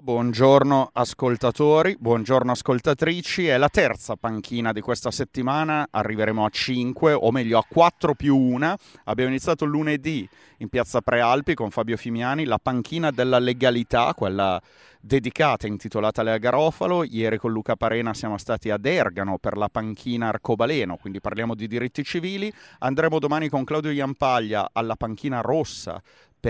Buongiorno ascoltatori, buongiorno ascoltatrici, è la terza panchina di questa settimana, arriveremo a 5 o meglio a 4 più 1. Abbiamo iniziato lunedì in piazza Prealpi con Fabio Fimiani, la panchina della legalità, quella dedicata e intitolata Lea Garofalo. Ieri con Luca Parena siamo stati ad Ergano per la panchina arcobaleno, quindi parliamo di diritti civili. Andremo domani con Claudio Iampaglia alla panchina rossa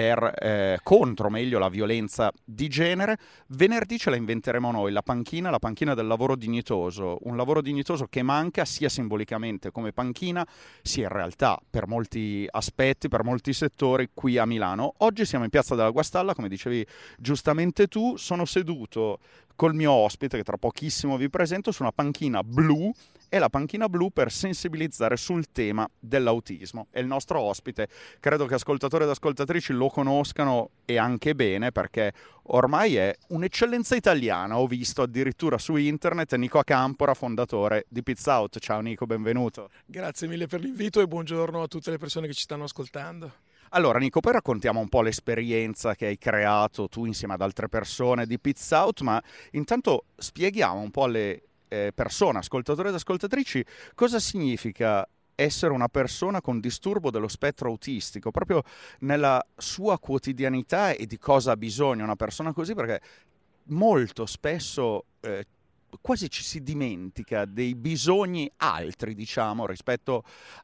contro meglio la violenza di genere. Venerdì ce la inventeremo noi, la panchina del lavoro dignitoso, un lavoro dignitoso che manca sia simbolicamente come panchina, sia in realtà per molti aspetti, per molti settori qui a Milano. Oggi siamo in piazza della Guastalla, come dicevi giustamente tu, sono seduto col mio ospite che tra pochissimo vi presento su una panchina blu. È la panchina blu per sensibilizzare sul tema dell'autismo. E il nostro ospite, credo che ascoltatori ed ascoltatrici lo conoscano e anche bene, perché ormai è un'eccellenza italiana. Ho visto addirittura su internet Nico Acampora, fondatore di Pizza Out. Ciao Nico, benvenuto. Grazie mille per l'invito e buongiorno a tutte le persone che ci stanno ascoltando. Allora Nico, poi raccontiamo un po' l'esperienza che hai creato tu insieme ad altre persone di Pizza Out, ma intanto spieghiamo un po' alle persone, ascoltatori ed ascoltatrici, cosa significa essere una persona con disturbo dello spettro autistico, proprio nella sua quotidianità, e di cosa ha bisogno una persona così, perché molto spesso quasi ci si dimentica dei bisogni altri, diciamo, rispetto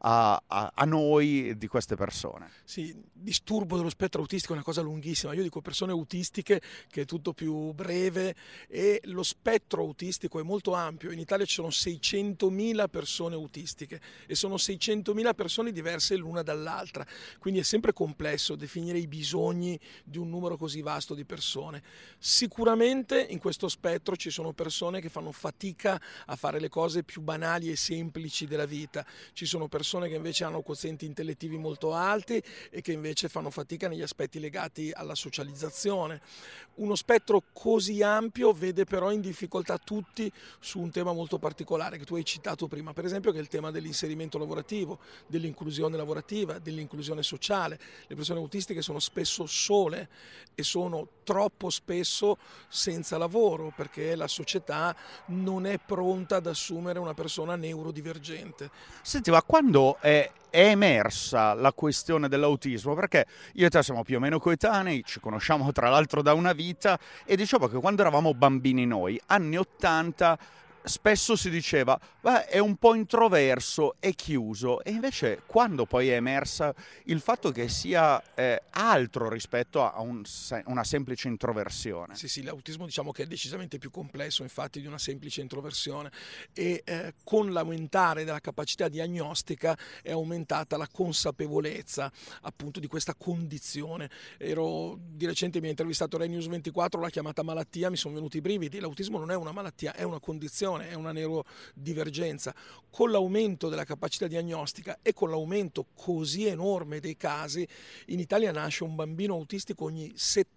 a noi di queste persone. Sì, disturbo dello spettro autistico è una cosa lunghissima. Io dico persone autistiche, che è tutto più breve, e lo spettro autistico è molto ampio. In Italia ci sono 600.000 persone autistiche e sono 600.000 persone diverse l'una dall'altra, quindi è sempre complesso definire i bisogni di un numero così vasto di persone. Sicuramente in questo spettro ci sono persone che fanno fatica a fare le cose più banali e semplici della vita. Ci sono persone che invece hanno quozienti intellettivi molto alti e che invece fanno fatica negli aspetti legati alla socializzazione. Uno spettro così ampio vede però in difficoltà tutti su un tema molto particolare che tu hai citato prima, per esempio, che è il tema dell'inserimento lavorativo, dell'inclusione lavorativa, dell'inclusione sociale. Le persone autistiche sono spesso sole e sono troppo spesso senza lavoro perché la società non è pronta ad assumere una persona neurodivergente. Senti, ma quando è emersa la questione dell'autismo? Perché io e te siamo più o meno coetanei, ci conosciamo tra l'altro da una vita, e diciamo che quando eravamo bambini noi, anni 80, spesso si diceva "beh, è un po' introverso, è chiuso", e invece quando poi è emersa il fatto che sia altro rispetto a una semplice introversione. Sì, l'autismo diciamo che è decisamente più complesso infatti di una semplice introversione e con l'aumentare della capacità diagnostica è aumentata la consapevolezza appunto di questa condizione. Di recente mi ha intervistato Rai News 24, l'ha chiamata malattia, mi sono venuti i brividi. L'autismo non è una malattia, è una condizione, è una neurodivergenza. Con l'aumento della capacità diagnostica e con l'aumento così enorme dei casi, in Italia nasce un bambino autistico ogni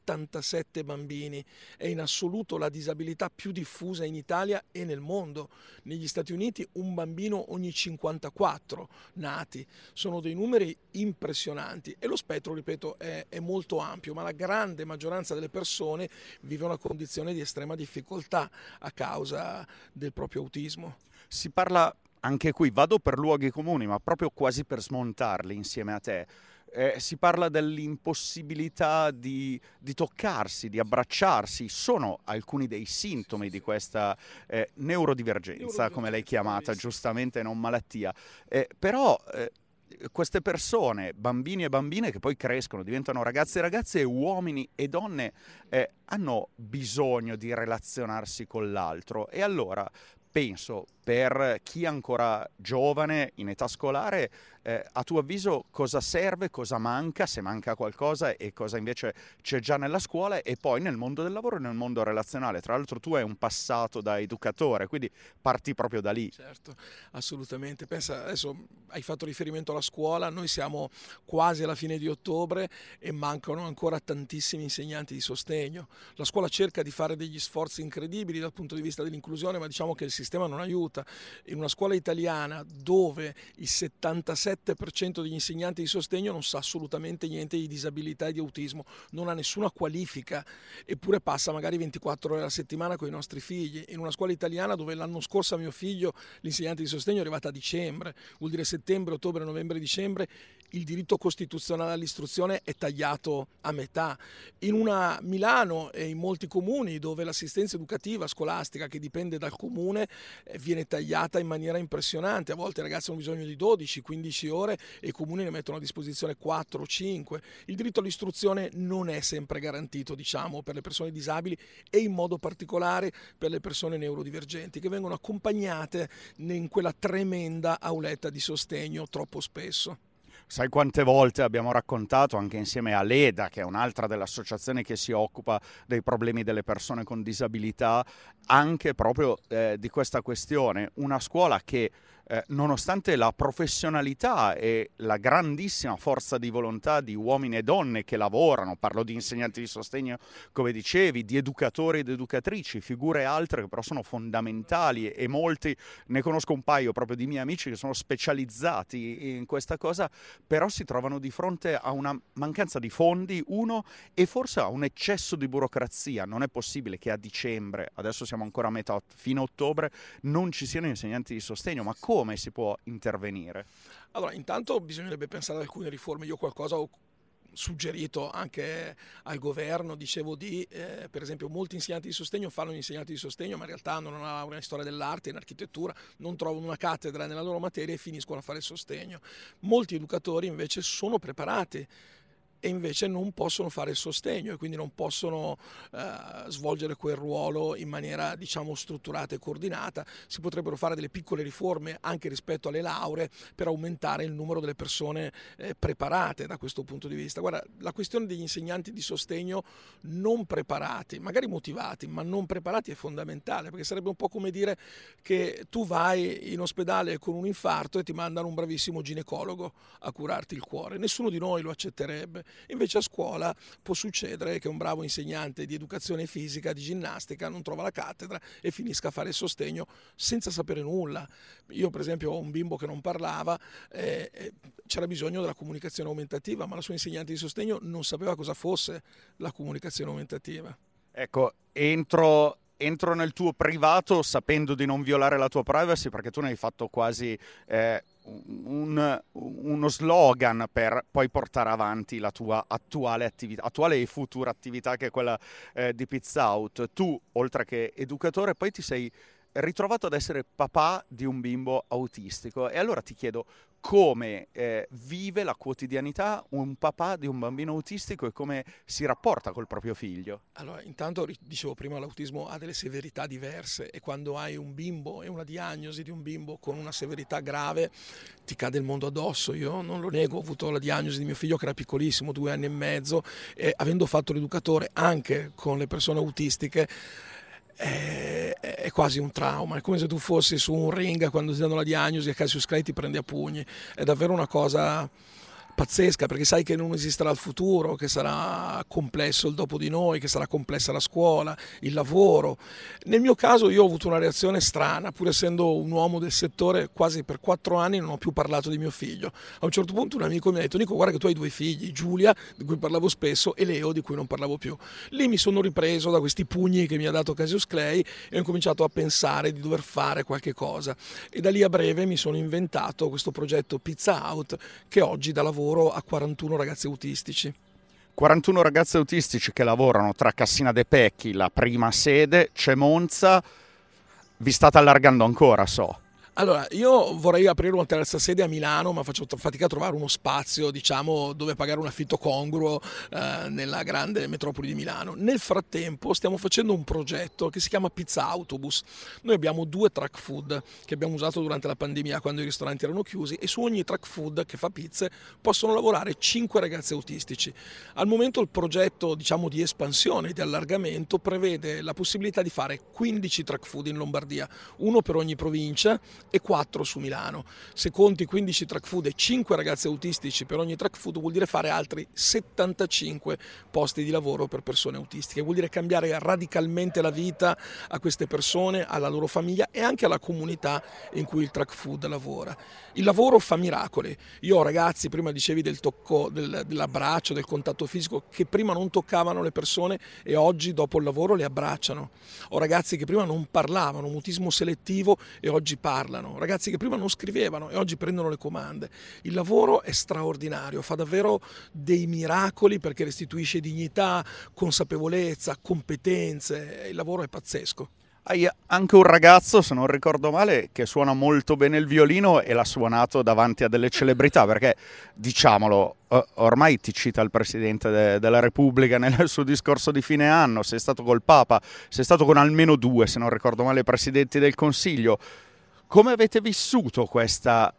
77 bambini. È in assoluto la disabilità più diffusa in Italia e nel mondo. Negli Stati Uniti un bambino ogni 54 nati. Sono dei numeri impressionanti e lo spettro, ripeto, è molto ampio, ma la grande maggioranza delle persone vive una condizione di estrema difficoltà a causa del proprio autismo. Si parla anche qui, vado per luoghi comuni, ma proprio quasi per smontarli insieme a te. Si parla dell'impossibilità di toccarsi, di abbracciarsi. Sono alcuni dei sintomi di questa neurodivergenza, come l'hai chiamata, giustamente, non malattia. Però queste persone, bambini e bambine che poi crescono, diventano ragazzi e ragazze, e uomini e donne, hanno bisogno di relazionarsi con l'altro. E allora penso, per chi è ancora giovane, in età scolare, a tuo avviso cosa serve, cosa manca, se manca qualcosa, e cosa invece c'è già nella scuola e poi nel mondo del lavoro e nel mondo relazionale? Tra l'altro tu hai un passato da educatore, quindi parti proprio da lì. Certo, assolutamente. Pensa, adesso hai fatto riferimento alla scuola, noi siamo quasi alla fine di ottobre e mancano ancora tantissimi insegnanti di sostegno. La scuola cerca di fare degli sforzi incredibili dal punto di vista dell'inclusione, ma diciamo che il sistema sistema non aiuta. In una scuola italiana dove il 77% degli insegnanti di sostegno non sa assolutamente niente di disabilità e di autismo, non ha nessuna qualifica, eppure passa magari 24 ore alla settimana con i nostri figli. In una scuola italiana dove l'anno scorso a mio figlio l'insegnante di sostegno è arrivata a dicembre, vuol dire settembre, ottobre, novembre, dicembre, il diritto costituzionale all'istruzione è tagliato a metà. In una Milano e in molti comuni dove l'assistenza educativa scolastica, che dipende dal comune, viene tagliata in maniera impressionante. A volte i ragazzi hanno bisogno di 12-15 ore e i comuni ne mettono a disposizione 4 o 5. Il diritto all'istruzione non è sempre garantito, diciamo, per le persone disabili e in modo particolare per le persone neurodivergenti, che vengono accompagnate in quella tremenda auletta di sostegno troppo spesso. Sai quante volte abbiamo raccontato, anche insieme a Leda, che è un'altra delle associazioni che si occupa dei problemi delle persone con disabilità, anche proprio di questa questione. Una scuola che, nonostante la professionalità e la grandissima forza di volontà di uomini e donne che lavorano, parlo di insegnanti di sostegno, come dicevi, di educatori ed educatrici, figure altre che però sono fondamentali, e molti, ne conosco un paio proprio di miei amici che sono specializzati in questa cosa, però si trovano di fronte a una mancanza di fondi, uno, e forse a un eccesso di burocrazia. Non è possibile che a dicembre, adesso siamo ancora a metà, fino a ottobre, non ci siano insegnanti di sostegno. Ma come si può intervenire? Allora, intanto bisognerebbe pensare ad alcune riforme. Io qualcosa ho suggerito anche al governo, dicevo per esempio, molti insegnanti di sostegno fanno gli insegnanti di sostegno, ma in realtà hanno una laurea in storia dell'arte, in architettura, non trovano una cattedra nella loro materia e finiscono a fare il sostegno. Molti educatori invece sono preparati e invece non possono fare il sostegno e quindi non possono svolgere quel ruolo in maniera, diciamo, strutturata e coordinata. Si potrebbero fare delle piccole riforme anche rispetto alle lauree per aumentare il numero delle persone preparate da questo punto di vista. Guarda, la questione degli insegnanti di sostegno non preparati, magari motivati, ma non preparati è fondamentale, perché sarebbe un po' come dire che tu vai in ospedale con un infarto e ti mandano un bravissimo ginecologo a curarti il cuore. Nessuno di noi lo accetterebbe. Invece a scuola può succedere che un bravo insegnante di educazione fisica, di ginnastica, non trova la cattedra e finisca a fare il sostegno senza sapere nulla. Io per esempio ho un bimbo che non parlava, c'era bisogno della comunicazione aumentativa, ma la sua insegnante di sostegno non sapeva cosa fosse la comunicazione aumentativa. Ecco, entro nel tuo privato sapendo di non violare la tua privacy, perché tu ne hai fatto quasi uno slogan per poi portare avanti la tua attuale e futura attività, che è quella di Pizza Out. Tu, oltre che educatore, poi ti sei ritrovato ad essere papà di un bimbo autistico, e allora ti chiedo come vive la quotidianità un papà di un bambino autistico e come si rapporta col proprio figlio. Allora, intanto dicevo prima, l'autismo ha delle severità diverse e quando hai un bimbo e una diagnosi di un bimbo con una severità grave ti cade il mondo addosso. Io non lo nego, ho avuto la diagnosi di mio figlio che era piccolissimo, 2 anni e mezzo, e avendo fatto l'educatore anche con le persone autistiche è quasi un trauma, è come se tu fossi su un ring quando ti danno la diagnosi e Cassius Clay ti prende a pugni. È davvero una cosa pazzesca, perché sai che non esisterà il futuro, che sarà complesso il dopo di noi, che sarà complessa la scuola, il lavoro. Nel mio caso io ho avuto una reazione strana, pur essendo un uomo del settore, quasi per 4 anni non ho più parlato di mio figlio. A un certo punto un amico mi ha detto: Nico, guarda che tu hai 2 figli, Giulia, di cui parlavo spesso, e Leo, di cui non parlavo più. Lì mi sono ripreso da questi pugni che mi ha dato Cassius Clay e ho cominciato a pensare di dover fare qualche cosa, e da lì a breve mi sono inventato questo progetto Pizza Out, che oggi dà lavoro a 41 ragazzi autistici. 41 ragazzi autistici che lavorano tra Cassina de' Pecchi, la prima sede, c'è Monza. Vi state allargando ancora, so. Allora, io vorrei aprire una terza sede a Milano, ma faccio fatica a trovare uno spazio, diciamo, dove pagare un affitto congruo nella grande metropoli di Milano. Nel frattempo stiamo facendo un progetto che si chiama Pizza Autobus. Noi abbiamo 2 truck food che abbiamo usato durante la pandemia quando i ristoranti erano chiusi, e su ogni truck food che fa pizze possono lavorare 5 ragazzi autistici. Al momento il progetto, diciamo, di espansione, di allargamento, prevede la possibilità di fare 15 truck food in Lombardia, uno per ogni provincia, e 4 su Milano. Se conti 15 track food e 5 ragazzi autistici per ogni track food, vuol dire fare altri 75 posti di lavoro per persone autistiche, vuol dire cambiare radicalmente la vita a queste persone, alla loro famiglia e anche alla comunità in cui il track food lavora. Il lavoro fa miracoli. Io ho ragazzi, prima dicevi del tocco, dell'abbraccio, del contatto fisico, che prima non toccavano le persone e oggi dopo il lavoro le abbracciano. Ho ragazzi che prima non parlavano, mutismo selettivo, e oggi parlano. Ragazzi che prima non scrivevano e oggi prendono le comande. Il lavoro è straordinario, fa davvero dei miracoli perché restituisce dignità, consapevolezza, competenze. Il lavoro è pazzesco. Hai anche un ragazzo, se non ricordo male, che suona molto bene il violino e l'ha suonato davanti a delle celebrità, perché, diciamolo, ormai ti cita il Presidente della Repubblica nel suo discorso di fine anno, sei stato col Papa, sei stato con almeno 2, se non ricordo male, Presidenti del Consiglio. Come avete vissuto questa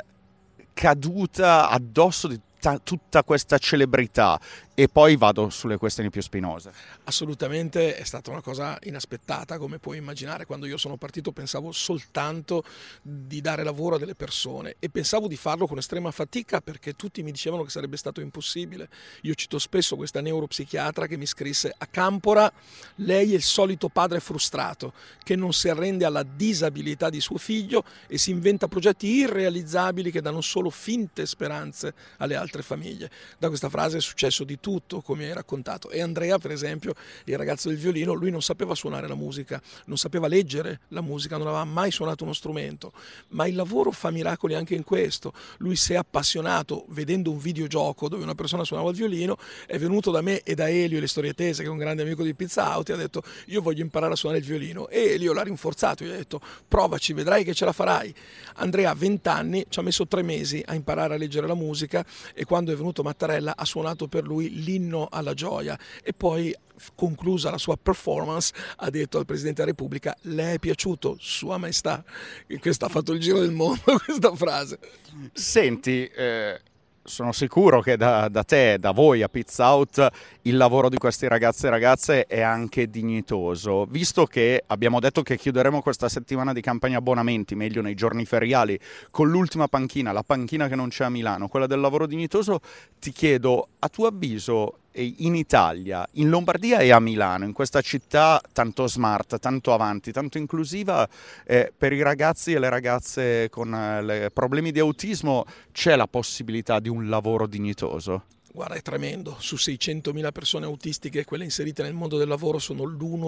caduta addosso di tutta questa celebrità? E poi vado sulle questioni più spinose. Assolutamente, è stata una cosa inaspettata, come puoi immaginare. Quando io sono partito pensavo soltanto di dare lavoro a delle persone e pensavo di farlo con estrema fatica perché tutti mi dicevano che sarebbe stato impossibile. Io cito spesso questa neuropsichiatra che mi scrisse: a Campora lei è il solito padre frustrato che non si arrende alla disabilità di suo figlio e si inventa progetti irrealizzabili che danno solo finte speranze alle altre famiglie. Da questa frase è successo di tutto, come hai raccontato. E Andrea, per esempio, il ragazzo del violino, lui non sapeva suonare la musica, non sapeva leggere la musica, non aveva mai suonato uno strumento, ma il lavoro fa miracoli anche in questo. Lui si è appassionato vedendo un videogioco dove una persona suonava il violino, è venuto da me e da Elio Le Storie Tese, che è un grande amico di Pizza Out, e ha detto: io voglio imparare a suonare il violino. E Elio l'ha rinforzato, gli ha detto: provaci, vedrai che ce la farai. Andrea ha 20 anni, ci ha messo 3 mesi a imparare a leggere la musica e quando è venuto Mattarella ha suonato per lui l'inno alla gioia e poi, conclusa la sua performance, ha detto al Presidente della Repubblica: le è piaciuto, Sua Maestà? E questo ha fatto il giro del mondo, questa frase. Senti, sono sicuro che da te, da voi a Pizza Out, il lavoro di questi ragazzi e ragazze è anche dignitoso. Visto che abbiamo detto che chiuderemo questa settimana di campagna abbonamenti, meglio nei giorni feriali, con l'ultima panchina, la panchina che non c'è a Milano, quella del lavoro dignitoso, ti chiedo, a tuo avviso, in Italia, in Lombardia e a Milano, in questa città tanto smart, tanto avanti, tanto inclusiva, per i ragazzi e le ragazze con problemi di autismo c'è la possibilità di un lavoro dignitoso? Guarda, è tremendo. Su 600.000 persone autistiche, quelle inserite nel mondo del lavoro sono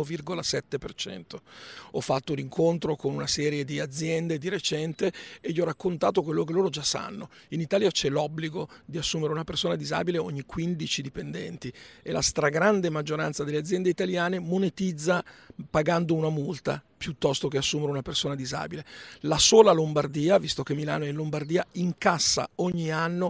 l'1,7%. Ho fatto un incontro con una serie di aziende di recente e gli ho raccontato quello che loro già sanno. In Italia c'è l'obbligo di assumere una persona disabile ogni 15 dipendenti e la stragrande maggioranza delle aziende italiane monetizza pagando una multa piuttosto che assumere una persona disabile. La sola Lombardia, visto che Milano è in Lombardia, incassa ogni anno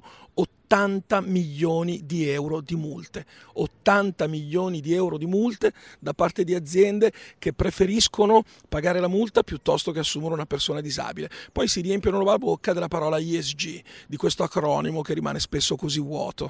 80 milioni di euro di multe. 80 milioni di euro di multe da parte di aziende che preferiscono pagare la multa piuttosto che assumere una persona disabile. Poi si riempiono la bocca della parola ESG, di questo acronimo che rimane spesso così vuoto.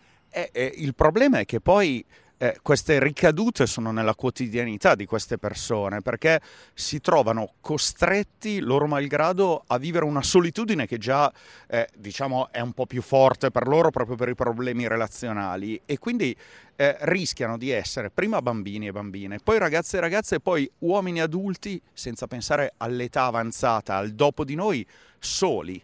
Il problema è che poi queste ricadute sono nella quotidianità di queste persone, perché si trovano costretti, loro malgrado, a vivere una solitudine che già diciamo è un po' più forte per loro proprio per i problemi relazionali, e quindi rischiano di essere prima bambini e bambine, poi ragazze e ragazze, e poi uomini adulti, senza pensare all'età avanzata, al dopo di noi, soli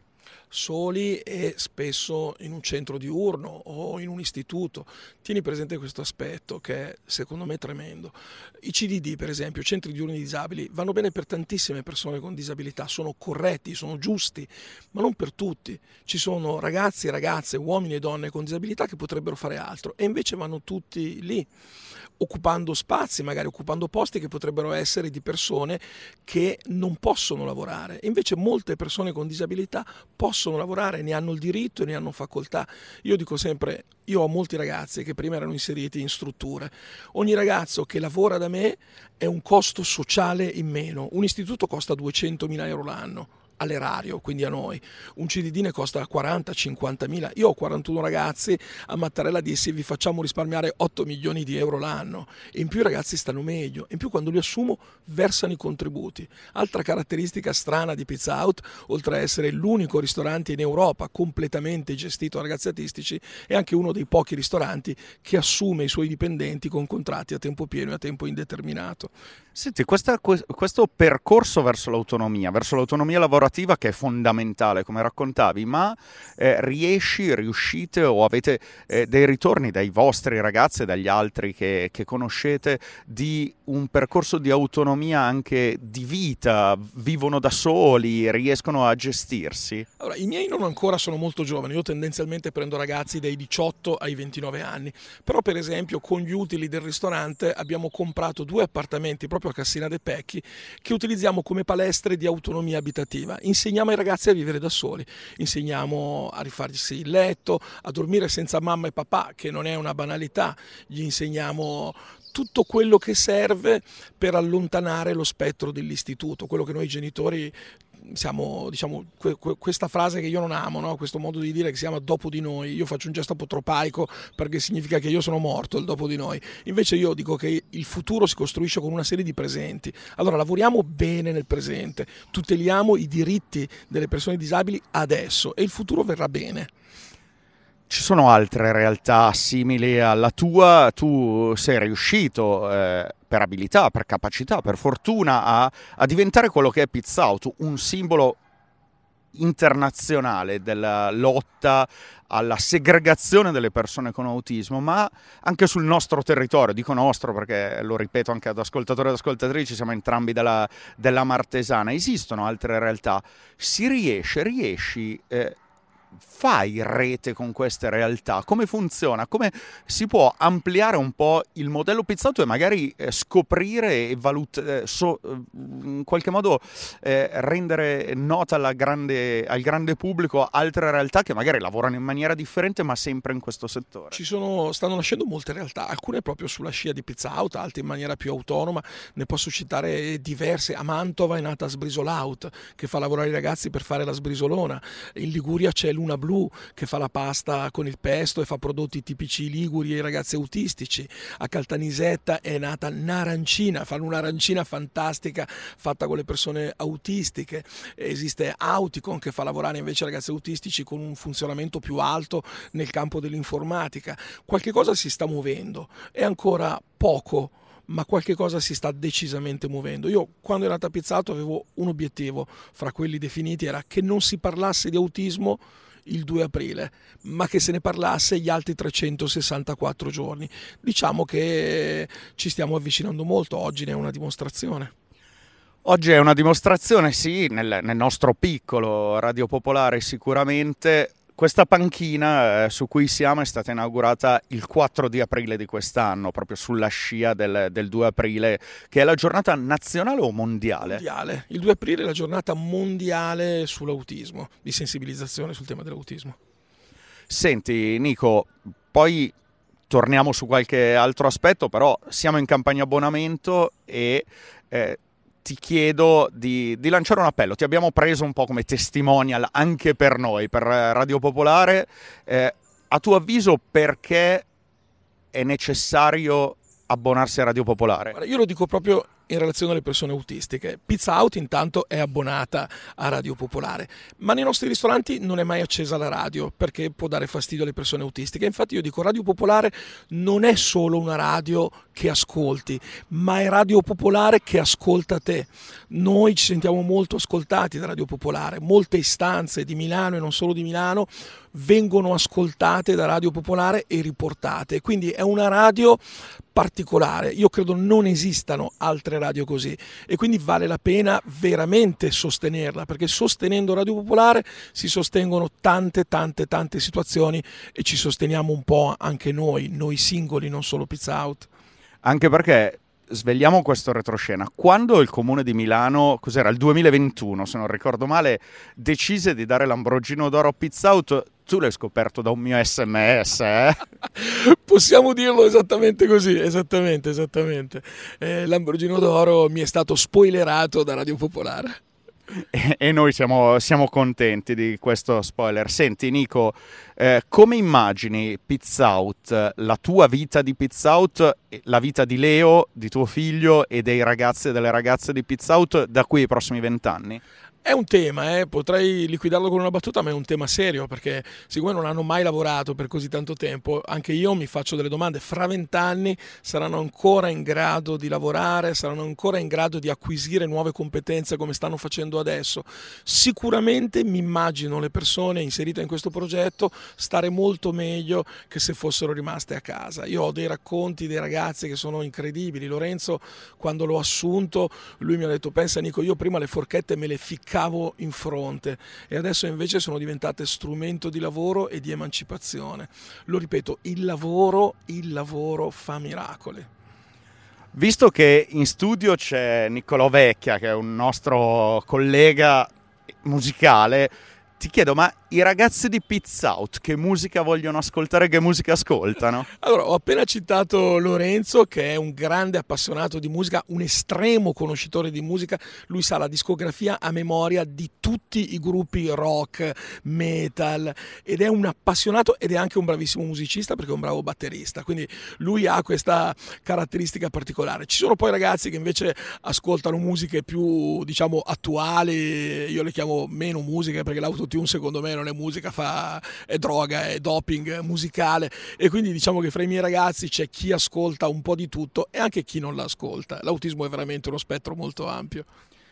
e spesso in un centro diurno o in un istituto. Tieni presente questo aspetto che è secondo me tremendo. I CDD, per esempio, centri diurni disabili, vanno bene per tantissime persone con disabilità, sono corretti, sono giusti, ma non per tutti. Ci sono ragazzi e ragazze, uomini e donne con disabilità che potrebbero fare altro e invece vanno tutti lì, occupando spazi, magari occupando posti che potrebbero essere di persone che non possono lavorare. Invece molte persone con disabilità possono lavorare, ne hanno il diritto e ne hanno facoltà. Io dico sempre, io ho molti ragazzi che prima erano inseriti in strutture. Ogni ragazzo che lavora da me è un costo sociale in meno. Un istituto costa 200.000 euro l'anno all'erario, quindi a noi. Un CDD ne costa 40-50 mila. Io ho 41 ragazzi, a Mattarella dissi vi facciamo risparmiare 8 milioni di euro l'anno, e in più i ragazzi stanno meglio, in più quando li assumo versano i contributi. Altra caratteristica strana di Pizza Hut, oltre a essere l'unico ristorante in Europa completamente gestito da ragazzi autistici, è anche uno dei pochi ristoranti che assume i suoi dipendenti con contratti a tempo pieno e a tempo indeterminato. Senti, questo percorso verso l'autonomia lavorativa, che è fondamentale, come raccontavi, ma riuscite o avete dei ritorni dai vostri ragazzi e dagli altri che conoscete di un percorso di autonomia anche di vita? Vivono da soli, riescono a gestirsi? Allora, i miei non ancora sono molto giovani, io tendenzialmente prendo ragazzi dai 18 ai 29 anni, però per esempio con gli utili del ristorante abbiamo comprato 2 appartamenti proprio a Cassina de' Pecchi che utilizziamo come palestre di autonomia abitativa. Insegniamo ai ragazzi a vivere da soli, insegniamo a rifarsi il letto, a dormire senza mamma e papà, che non è una banalità, gli insegniamo tutto quello che serve per allontanare lo spettro dell'istituto, quello che noi genitori siamo, diciamo, questa frase che io non amo, no? Questo modo di dire che si chiama dopo di noi. Io faccio un gesto apotropaico perché significa che io sono morto, il dopo di noi. Invece io dico che il futuro si costruisce con una serie di presenti. Allora lavoriamo bene nel presente, tuteliamo i diritti delle persone disabili adesso e il futuro verrà bene. Ci sono altre realtà simili alla tua? Tu sei riuscito per abilità, per capacità, per fortuna a diventare quello che è Pizza Hut, un simbolo internazionale della lotta alla segregazione delle persone con autismo, ma anche sul nostro territorio. Dico nostro perché, lo ripeto anche ad ascoltatori ed ascoltatrici, siamo entrambi della Martesana. Esistono altre realtà? Riesci fai rete con queste realtà? Come funziona? Come si può ampliare un po' il modello Pizza Hut e magari scoprire e in qualche modo rendere nota al grande pubblico altre realtà che magari lavorano in maniera differente ma sempre in questo settore? Stanno nascendo molte realtà, alcune proprio sulla scia di Pizza Hut, altre in maniera più autonoma. Ne posso citare diverse. A Mantova è nata Sbrisolaut, che fa lavorare i ragazzi per fare la sbrisolona. In Liguria c'è Luna Blu, che fa la pasta con il pesto e fa prodotti tipici liguri ai ragazzi autistici. A Caltanissetta è nata Narancina, fanno un'arancina fantastica fatta con le persone autistiche. Esiste Auticon, che fa lavorare invece ragazzi autistici con un funzionamento più alto nel campo dell'informatica. Qualche cosa si sta muovendo, è ancora poco, ma qualche cosa si sta decisamente muovendo. Io quando ero nata Pizza Hut avevo un obiettivo fra quelli definiti, era che non si parlasse di autismo il 2 aprile, ma che se ne parlasse gli altri 364 giorni. Diciamo che ci stiamo avvicinando molto, oggi ne è una dimostrazione. Oggi è una dimostrazione, sì, nel nostro piccolo Radio Popolare sicuramente. Questa panchina su cui siamo è stata inaugurata il 4 di aprile di quest'anno, proprio sulla scia del 2 aprile, che è la giornata nazionale o mondiale? Mondiale. Il 2 aprile è la giornata mondiale sull'autismo, di sensibilizzazione sul tema dell'autismo. Senti, Nico, poi torniamo su qualche altro aspetto, però siamo in campagna abbonamento e ti chiedo di lanciare un appello. Ti abbiamo preso un po' come testimonial anche per noi, per Radio Popolare. A tuo avviso, perché è necessario abbonarsi a Radio Popolare? Guarda, io lo dico proprio in relazione alle persone autistiche. Pizza Hut intanto è abbonata a Radio Popolare, ma nei nostri ristoranti non è mai accesa la radio perché può dare fastidio alle persone autistiche. Infatti io dico, Radio Popolare non è solo una radio che ascolti, ma è Radio Popolare che ascolta te. Noi ci sentiamo molto ascoltati da Radio Popolare, molte istanze di Milano e non solo di Milano vengono ascoltate da Radio Popolare e riportate, quindi è una radio particolare. Io credo non esistano altre radio così e quindi vale la pena veramente sostenerla, perché sostenendo Radio Popolare si sostengono tante situazioni e ci sosteniamo un po' anche noi singoli, non solo Pizza Hut. Anche perché svegliamo questo retroscena. Quando il Comune di Milano, cos'era, il 2021 se non ricordo male, decise di dare l'Ambrogino d'Oro a Pizza Hut, tu l'hai scoperto da un mio SMS, eh? Possiamo dirlo esattamente così, esattamente. L'Ambrogino d'Oro mi è stato spoilerato da Radio Popolare. E noi siamo contenti di questo spoiler. Senti Nico, come immagini Pizza Out, la tua vita di Pizza Out, la vita di Leo, di tuo figlio e dei ragazzi e delle ragazze di Pizza Out da qui ai prossimi 20 anni? È un tema, potrei liquidarlo con una battuta, ma è un tema serio perché siccome non hanno mai lavorato per così tanto tempo, anche io mi faccio delle domande. Fra 20 anni saranno ancora in grado di lavorare, saranno ancora in grado di acquisire nuove competenze come stanno facendo adesso? Sicuramente mi immagino le persone inserite in questo progetto stare molto meglio che se fossero rimaste a casa. Io ho dei racconti dei ragazzi che sono incredibili. Lorenzo, quando l'ho assunto, lui mi ha detto: pensa Nico, io prima le forchette me le ficcavo in fronte e adesso invece sono diventate strumento di lavoro e di emancipazione. Lo ripeto, il lavoro fa miracoli. Visto che in studio c'è Niccolò Vecchia, che è un nostro collega musicale, ti chiedo, ma i ragazzi di Pizza Out che musica vogliono ascoltare, che musica ascoltano? Allora, ho appena citato Lorenzo, che è un grande appassionato di musica, un estremo conoscitore di musica. Lui sa la discografia a memoria di tutti i gruppi rock, metal, ed è un appassionato ed è anche un bravissimo musicista perché è un bravo batterista, quindi lui ha questa caratteristica particolare. Ci sono poi ragazzi che invece ascoltano musiche più, diciamo, attuali. Io le chiamo meno musiche perché l'autotune secondo me non è musica, è droga, è doping musicale, e quindi diciamo che fra i miei ragazzi c'è chi ascolta un po' di tutto e anche chi non l'ascolta. L'autismo è veramente uno spettro molto ampio.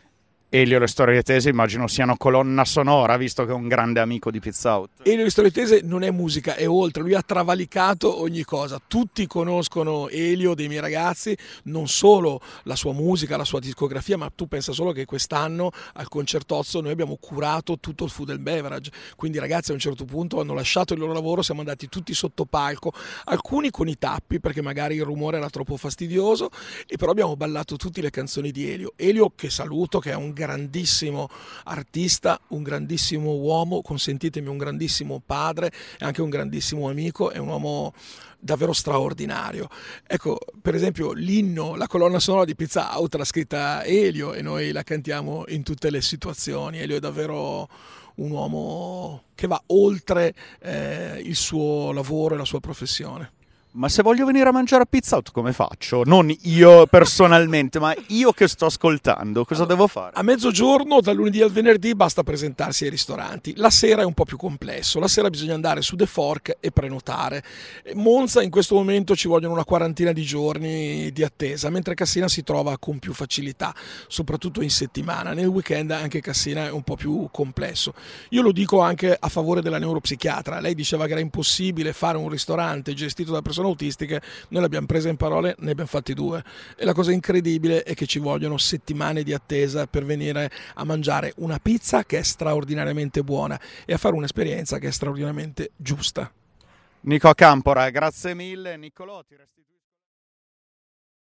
Elio, le storie tese immagino siano colonna sonora, visto che è un grande amico di Pizza Out. Elio le storie tese non è musica, è oltre, lui ha travalicato ogni cosa. Tutti conoscono Elio dei miei ragazzi, non solo la sua musica, la sua discografia, ma tu pensa solo che quest'anno al Concertozzo noi abbiamo curato tutto il food and beverage, quindi i ragazzi a un certo punto hanno lasciato il loro lavoro, siamo andati tutti sotto palco, alcuni con i tappi perché magari il rumore era troppo fastidioso, e però abbiamo ballato tutte le canzoni di Elio. Elio, che saluto, che è un grandissimo artista, un grandissimo uomo, consentitemi, un grandissimo padre e anche un grandissimo amico, è un uomo davvero straordinario. Ecco, per esempio l'inno, la colonna sonora di Pizza Out l'ha scritta Elio e noi la cantiamo in tutte le situazioni. Elio è davvero un uomo che va oltre il suo lavoro e la sua professione. Ma se voglio venire a mangiare a Pizza Out come faccio? Non io personalmente, ma io che sto ascoltando, cosa devo fare? A mezzogiorno, dal lunedì al venerdì, basta presentarsi ai ristoranti. La sera è un po' più complesso. La sera bisogna andare su The Fork e prenotare. Monza in questo momento ci vogliono una quarantina di giorni di attesa, mentre Cassina si trova con più facilità, soprattutto in settimana. Nel weekend anche Cassina è un po' più complesso. Io lo dico anche a favore della neuropsichiatra. Lei diceva che era impossibile fare un ristorante gestito da persone autistiche, noi l'abbiamo presa in parole, ne abbiamo fatti 2, e la cosa incredibile è che ci vogliono settimane di attesa per venire a mangiare una pizza che è straordinariamente buona e a fare un'esperienza che è straordinariamente giusta. Nico Campora, grazie mille. Niccolò, ti restituisco